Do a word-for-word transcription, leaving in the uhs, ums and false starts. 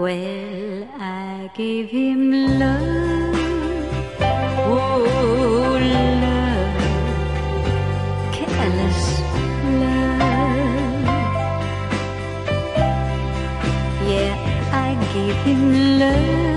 Well, I gave him love, oh love, careless love. Yeah, I gave him love.